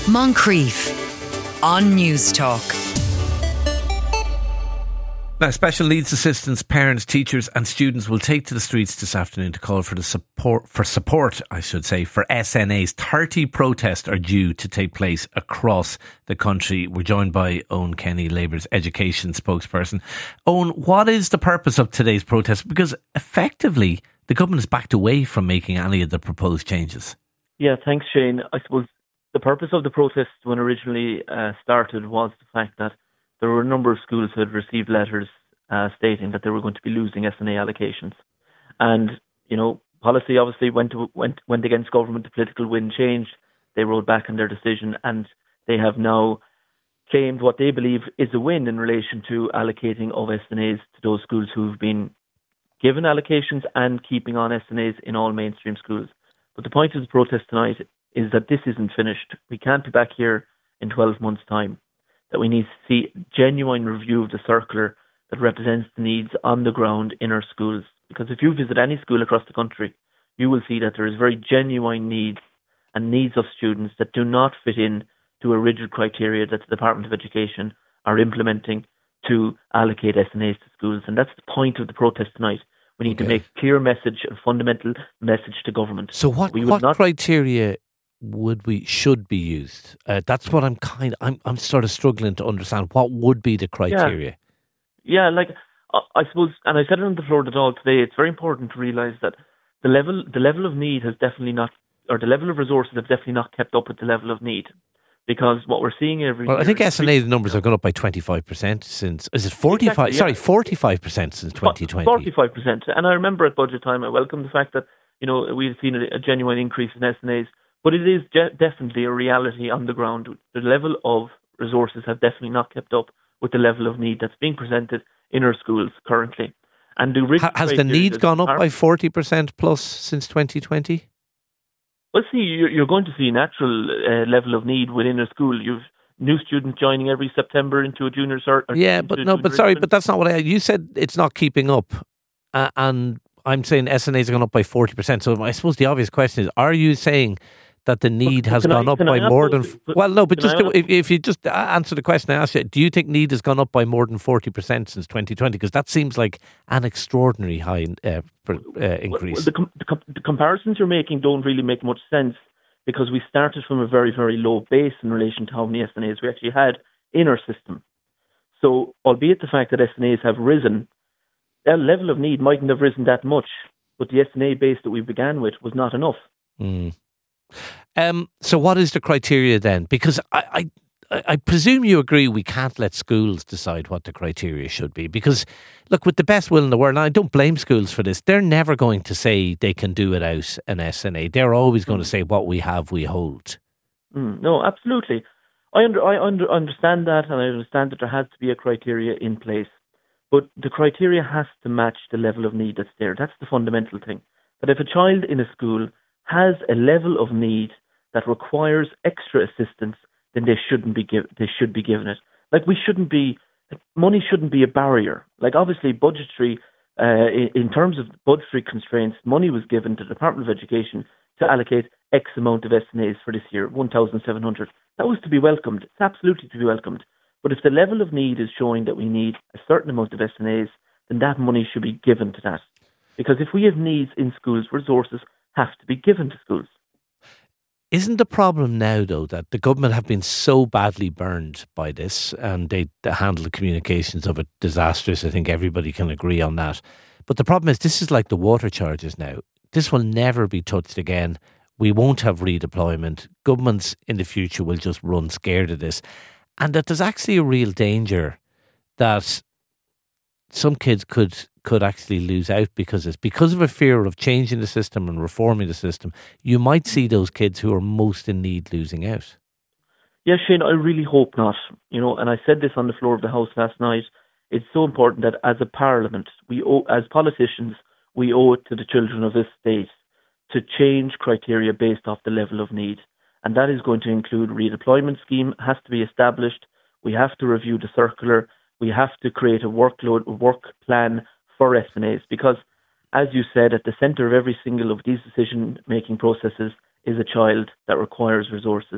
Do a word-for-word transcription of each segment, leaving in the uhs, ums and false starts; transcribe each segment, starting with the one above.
Moncrief on News Talk. Now, special needs assistants, parents, teachers and students will take to the streets this afternoon to call for the support, for support, I should say, for S N As. thirty protests are due to take place across the country. We're joined by Owen Kenny, Labour's education spokesperson. Owen, what is the purpose of today's protest? Because effectively, the government has backed away from making any of the proposed changes. Yeah, thanks, Shane. I suppose the purpose of the protest when originally uh, started was the fact that there were a number of schools who had received letters uh, stating that they were going to be losing S N A allocations. And, you know, policy obviously went to, went went against government. The political wind changed. They rolled back on their decision, and they have now claimed what they believe is a win in relation to allocating of S N As to those schools who've been given allocations and keeping on S N As in all mainstream schools. But the point of the protest tonight is that this isn't finished. We can't be back here in twelve months' time. That we need to see genuine review of the circular that represents the needs on the ground in our schools. Because if you visit any school across the country, you will see that there is very genuine needs and needs of students that do not fit in to a rigid criteria that the Department of Education are implementing to allocate S N As to schools. And that's the point of the protest tonight. We need okay. to make a clear message, a fundamental message to government. So what, we what not criteria would we should be used? Uh, that's what I'm kind. I'm I'm sort of struggling to understand. What would be the criteria? Yeah, yeah like uh, I suppose, and I said it on the floor of the Dáil today. It's very important to realise that the level the level of need has definitely not, or the level of resources have definitely not kept up with the level of need. Because what we're seeing every well, year... I think S N A, the numbers have gone up by twenty-five percent since... Is it forty-five? Exactly, yeah. Sorry, forty-five percent since twenty twenty. forty-five percent. And I remember at budget time, I welcome the fact that, you know, we've seen a, a genuine increase in S N As. But it is je- definitely a reality on the ground. The level of resources have definitely not kept up with the level of need that's being presented in our schools currently. And the ha- Has the need gone up by forty percent plus since twenty twenty? Well, see, you're going to see a natural uh, level of need within a school. You've new students joining every September into a junior cert. Yeah, but no, but sorry, but that's not what I... You said it's not keeping up. Uh, and I'm saying S N As have gone up by forty percent. So I suppose the obvious question is, are you saying that the need has gone I, up by more than... But, well, no, but just to, if, if you just answer the question I asked you, do you think need has gone up by more than forty percent since twenty twenty? Because that seems like an extraordinary high uh, per, uh, increase. Well, the, com- the, com- the comparisons you're making don't really make much sense, because we started from a very, very low base in relation to how many S N As we actually had in our system. So, albeit the fact that S N As have risen, their level of need mightn't have risen that much, but the S N A base that we began with was not enough. Mm. Um, so what is the criteria then? Because I, I, I presume you agree we can't let schools decide what the criteria should be. Because, look, with the best will in the world, and I don't blame schools for this, they're never going to say they can do without an S N A. They're always going mm. to say what we have, we hold. Mm, no, absolutely. I, under, I under, understand that, and I understand that there has to be a criteria in place. But the criteria has to match the level of need that's there. That's the fundamental thing. That if a child in a school has a level of need that requires extra assistance, then they shouldn't be give, they should be given it. Like, we shouldn't be, money shouldn't be a barrier. Like, obviously, budgetary, uh, in, in terms of budgetary constraints, money was given to the Department of Education to allocate X amount of S N As for this year, one thousand seven hundred. That was to be welcomed. It's absolutely to be welcomed. But if the level of need is showing that we need a certain amount of S N As, then that money should be given to that. Because if we have needs in schools, resources have to be given to schools. Isn't the problem now, though, that the government have been so badly burned by this, and they, they handle the communications of it disastrous? I think everybody can agree on that. But the problem is, this is like the water charges now. This will never be touched again. We won't have redeployment. Governments in the future will just run scared of this. And that there's actually a real danger that some kids could could actually lose out because it's because of a fear of changing the system and reforming the system. You might see those kids who are most in need losing out. Yes, Shane, I really hope not. You know, and I said this on the floor of the House last night. It's so important that as a parliament, we owe, as politicians, we owe it to the children of this state to change criteria based off the level of need. And that is going to include redeployment scheme, has to be established. We have to review the circular. We have to create a workload, a work plan for S N As, because, as you said, at the centre of every single of these decision-making processes is a child that requires resources.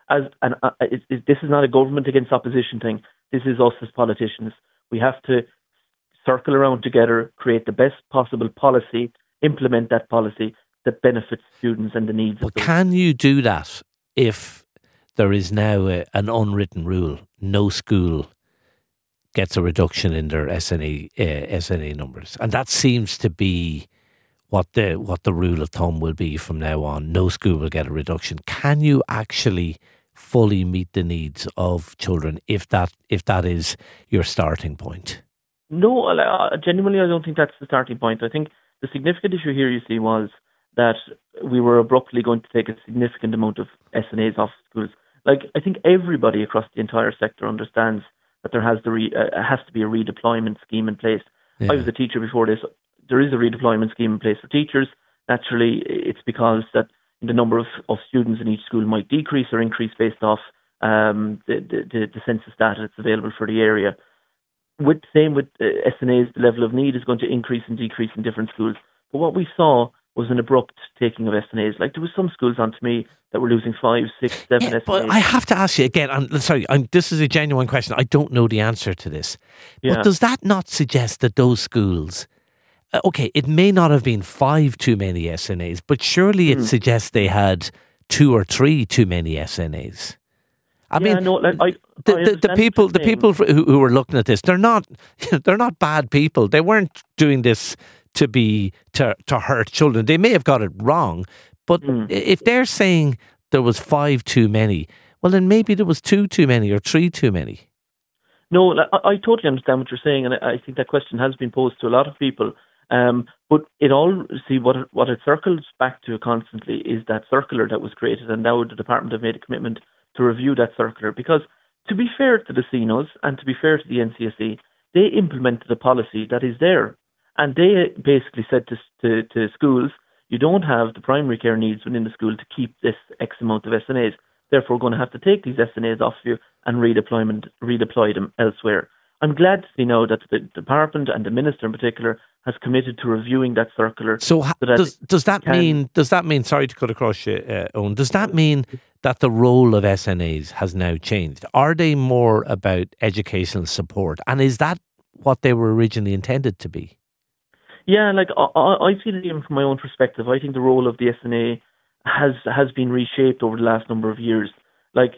as and uh, it, it, this is not a government against opposition thing. This is us as politicians. We have to circle around together, create the best possible policy, implement that policy that benefits students and the needs but of those. Can you do that if there is now a, an unwritten rule? No school gets a reduction in their S N A uh, S N A numbers, and that seems to be what the what the rule of thumb will be from now on. No school will get a reduction. Can you actually fully meet the needs of children if that if that is your starting point? No, uh, genuinely, I don't think that's the starting point. I think the significant issue here, you see, was that we were abruptly going to take a significant amount of S N As off schools. Like, I think everybody across the entire sector understands that there has, the re, uh, has to be a redeployment scheme in place. Yeah. I was a teacher before this. There is a redeployment scheme in place for teachers. Naturally, it's because that the number of, of students in each school might decrease or increase based off um, the, the, the census data that's available for the area. With same with uh, S N As, the level of need is going to increase and decrease in different schools. But what we saw was an abrupt taking of S N As. Like, there was some schools on to me that were losing five, six, seven yeah, S N As. But I have to ask you again, I'm sorry, I'm, this is a genuine question. I don't know the answer to this. Yeah. But does that not suggest that those schools, uh, okay, it may not have been five too many S N As, but surely it hmm. suggests they had two or three too many S N As. I yeah, mean, no, like, I, the, I the, the people, the people who, who were looking at this, they're not, they're not bad people. They weren't doing this to be to to hurt children. They may have got it wrong, but mm. if they're saying there was five too many, well, then maybe there was two too many or three too many. No, I, I totally understand what you're saying, and I, I think that question has been posed to a lot of people. Um, but it all see what it, what it circles back to constantly is that circular that was created, and now the department have made a commitment to review that circular, because to be fair to the C N O S and to be fair to the N C S E, they implemented a policy that is there, and they basically said to, to, to schools, you don't have the primary care needs within the school to keep this X amount of S N As. Therefore, we're going to have to take these S N As off you and redeployment, redeploy them elsewhere. I'm glad to see now that the department and the minister in particular has committed to reviewing that circular. So, ha- so does does that can, mean? Does that mean? Sorry to cut across you, uh, Owen. Does that mean that the role of S N As has now changed? Are they more about educational support, and is that what they were originally intended to be? Yeah, like I, I feel it even from my own perspective. I think the role of the S N A has has been reshaped over the last number of years. Like,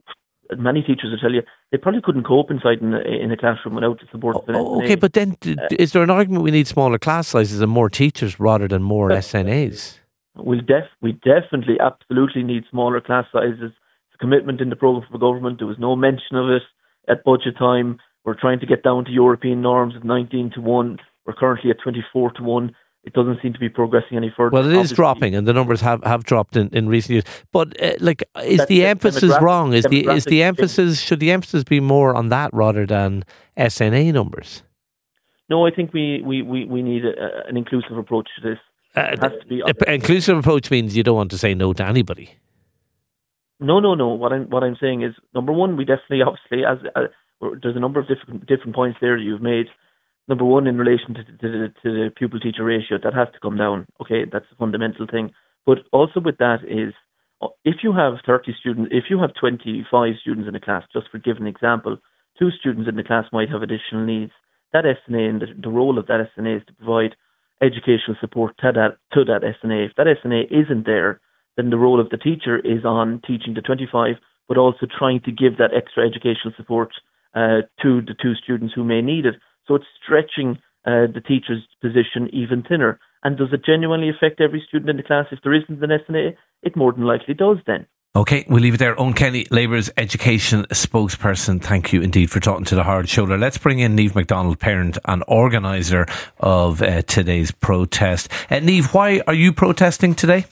many teachers will tell you, they probably couldn't cope inside in a, in a classroom without the support of an oh, S N A. Okay, but then d- uh, is there an argument we need smaller class sizes and more teachers rather than more uh, S N As? We'll def- we definitely, absolutely need smaller class sizes. It's a commitment in the programme for government. There was no mention of it at budget time. We're trying to get down to European norms of nineteen to one. We're currently at twenty-four to one. It doesn't seem to be progressing any further. Well, it is Obviously, dropping, and the numbers have, have dropped in, in recent years. But uh, like, is That's the emphasis wrong? Is the is the emphasis should the emphasis be more on that rather than S N A numbers? No, I think we we, we, we need a, an inclusive approach to this. Uh, it has to be an inclusive approach means you don't want to say no to anybody. No, no, no. What I'm what I'm saying is, number one, we definitely, obviously, as uh, there's a number of different different points there that you've made. Number one, in relation to, to, to, to the pupil-teacher ratio, that has to come down. Okay, that's a fundamental thing. But also with that is, if you have thirty students, if you have twenty-five students in a class, just for give an example, two students in the class might have additional needs. That S N A and the, the role of that S N A is to provide educational support to that to that S N A. If that S N A isn't there, then the role of the teacher is on teaching the twenty-five, but also trying to give that extra educational support uh, to the two students who may need it. So it's stretching uh, the teacher's position even thinner. And does it genuinely affect every student in the class? If there isn't an S N A, it more than likely does then. Okay, we'll leave it there. Owen Kenny, Labour's education spokesperson, thank you indeed for talking to the Hard Shoulder. Let's bring in Niamh MacDonald, parent and organiser of uh, today's protest. Uh, Niamh, why are you protesting today?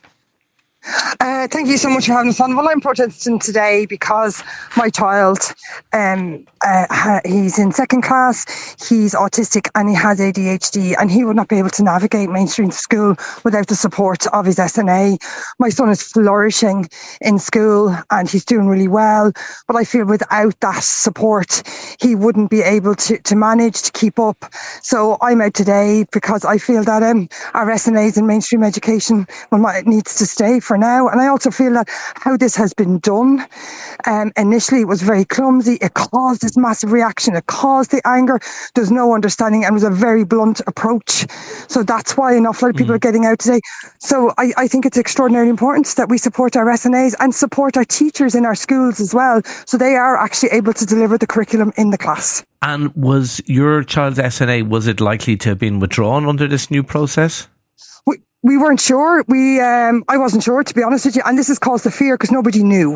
Uh, thank you so much for having us on. Well, I'm protesting today because my child, um, uh, he's in second class, he's autistic and he has A D H D, and he would not be able to navigate mainstream school without the support of his S N A. My son is flourishing in school and he's doing really well, but I feel without that support, he wouldn't be able to, to manage, to keep up. So I'm out today because I feel that um, our S N As in mainstream education well, needs to stay for now. And I also feel that how this has been done, um, initially it was very clumsy. It caused this massive reaction. It caused the anger. There's no understanding, and it was a very blunt approach. So that's why an awful lot of people mm. are getting out today. So I, I think it's extraordinarily important that we support our S N As and support our teachers in our schools as well, so they are actually able to deliver the curriculum in the class. And was your child's S N A, was it likely to have been withdrawn under this new process? We we weren't sure. We um, I wasn't sure, to be honest with you, and this has caused the fear because nobody knew.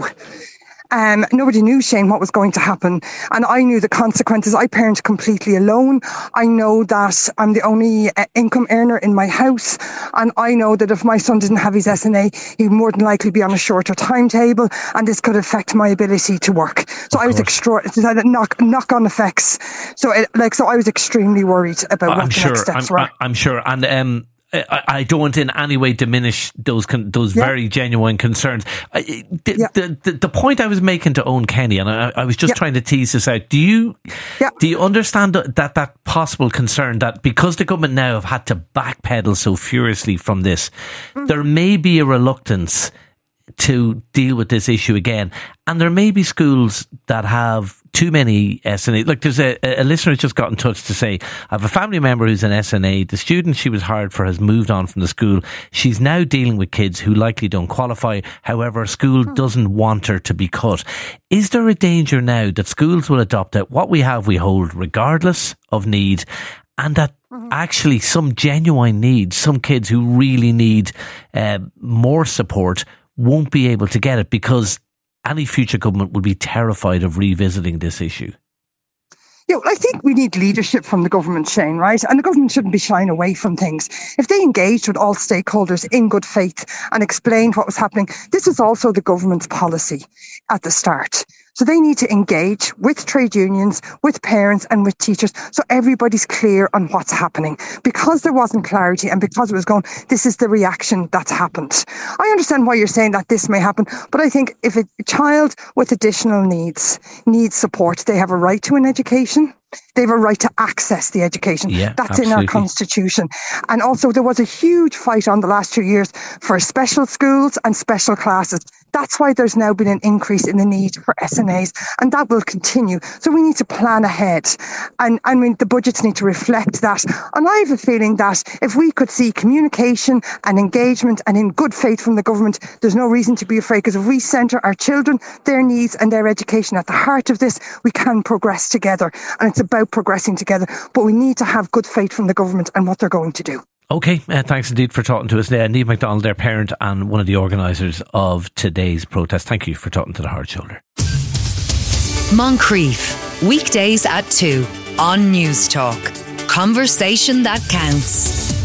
Um, nobody knew, Shane, what was going to happen. And I knew the consequences. I parent completely alone. I know that I'm the only uh, income earner in my house. And I know that if my son didn't have his S N A, he'd more than likely be on a shorter timetable. And this could affect my ability to work. So I was extraordinary, knock, knock on effects. So it, like, so I was extremely worried about I'm what the sure, next steps I'm, were. I'm sure. And, um, I don't in any way diminish those con- those yeah. very genuine concerns. I, the, yeah. the, the the point I was making to Owen Kenny, and I, I was just yeah. trying to tease this out. Do you yeah. do you understand that that possible concern that because the government now have had to backpedal so furiously from this, mm. there may be a reluctance to deal with this issue again, and there may be schools that have too many S N A. Look, there's a, a listener who's just got in touch to say, I have a family member who's an S N A. The student she was hired for has moved on from the school. She's now dealing with kids who likely don't qualify. However, school doesn't want her to be cut. Is there a danger now that schools will adopt it? What we have, we hold regardless of need, and that actually some genuine needs, some kids who really need uh, more support won't be able to get it because any future government will be terrified of revisiting this issue? Yeah, well, I think we need leadership from the government, Shane, right? And the government shouldn't be shying away from things. If they engaged with all stakeholders in good faith and explained what was happening, this was also the government's policy at the start. So they need to engage with trade unions, with parents and with teachers so everybody's clear on what's happening. Because there wasn't clarity and because it was going, this is the reaction that's happened. I understand why you're saying that this may happen, but I think if a child with additional needs needs support, they have a right to an education. They have a right to access the education. Yeah, That's absolutely. in our constitution. And also there was a huge fight on the last two years for special schools and special classes. That's why there's now been an increase in the need for S N As, and that will continue. So we need to plan ahead. And I mean, the budgets need to reflect that. And I have a feeling that if we could see communication and engagement and in good faith from the government, there's no reason to be afraid, because if we centre our children, their needs and their education at the heart of this, we can progress together. And it's about progressing together, but we need to have good faith from the government and what they're going to do. Okay, uh, thanks indeed for talking to us. Uh, Niamh MacDonald, their parent and one of the organisers of today's protest. Thank you for talking to the Hard Shoulder. Moncrief, weekdays at two on News Talk. Conversation that counts.